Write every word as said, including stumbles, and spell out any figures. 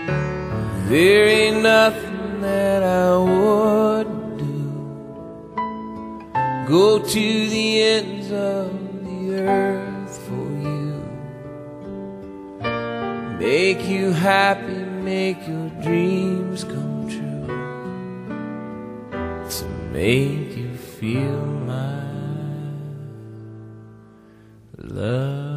There ain't nothing that I wouldn't do. Go to the ends of the earth for you. Make you happy, make your dreams come true. To make you feel my love.